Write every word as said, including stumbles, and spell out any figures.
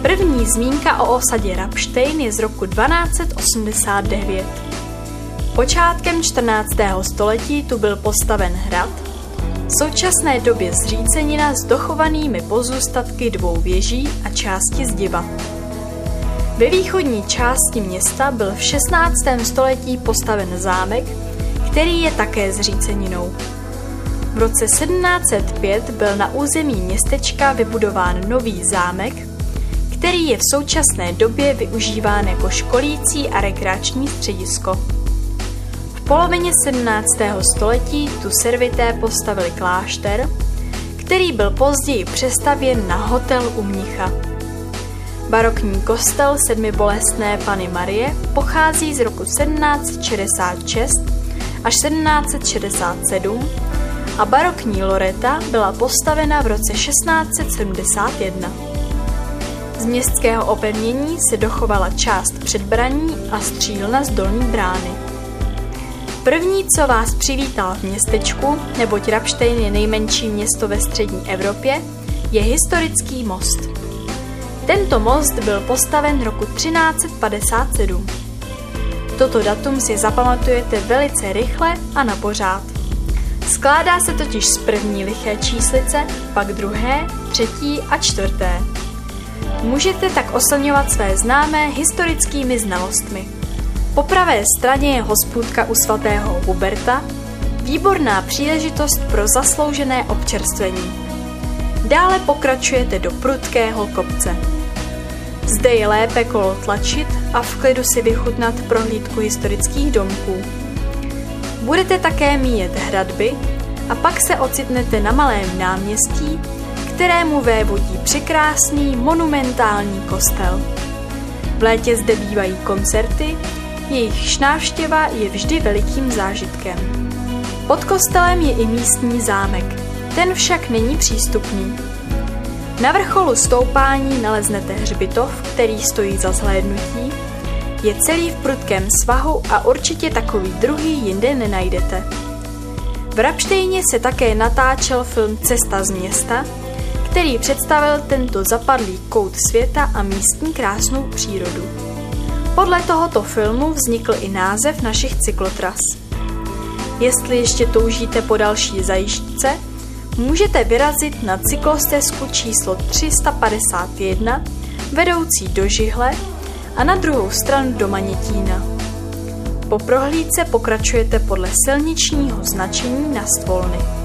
První zmínka o osadě Rabštejn je z roku dvanáct set osmdesát devět. Počátkem čtrnáctého století tu byl postaven hrad, v současné době zřícenina s dochovanými pozůstatky dvou věží a části zdiva. Ve východní části města byl v šestnáctém století postaven zámek, který je také zříceninou. V roce sedmnáct set pět byl na území městečka vybudován nový zámek, který je v současné době využíván jako školící a rekreační středisko. V polovině sedmnáctého století tu servité postavili klášter, který byl později přestavěn na hotel u mnicha. Barokní kostel Sedmibolestné Panny Marie pochází z roku sedmnáct set šedesát šest až sedmnáct set šedesát sedm a barokní loreta byla postavena v roce šestnáct set sedmdesát jedna. Z městského opevnění se dochovala část předbraní a střílna z dolní brány. První, co vás přivítal v městečku, neboť Rabštejn je nejmenší město ve střední Evropě, je historický most. Tento most byl postaven roku třináct set padesát sedm. Toto datum si zapamatujete velice rychle a na pořád. Skládá se totiž z první liché číslice, pak druhé, třetí a čtvrté. Můžete tak oslňovat své známé historickými znalostmi. Po pravé straně je hospůdka u svatého Huberta, výborná příležitost pro zasloužené občerstvení. Dále pokračujete do prudkého kopce. Zde je lépe kolo tlačit a v klidu si vychutnat prohlídku historických domků. Budete také míjet hradby a pak se ocitnete na malém náměstí, kterému vévodí překrásný monumentální kostel. V létě zde bývají koncerty, jejichž návštěva je vždy velikým zážitkem. Pod kostelem je i místní zámek, ten však není přístupný. Na vrcholu stoupání naleznete hřbitov, který stojí za zhlédnutí, je celý v prudkém svahu a určitě takový druhý jinde nenajdete. V Rabštejně se také natáčel film Cesta z města, který představil tento zapadlý kout světa a místní krásnou přírodu. Podle tohoto filmu vznikl i název našich cyklotras. Jestli ještě toužíte po další zajížďce, můžete vyrazit na cyklostezku číslo tři sta padesát jedna, vedoucí do Žihle a na druhou stranu do Manětína. Po prohlídce pokračujete podle silničního značení na Stvolny.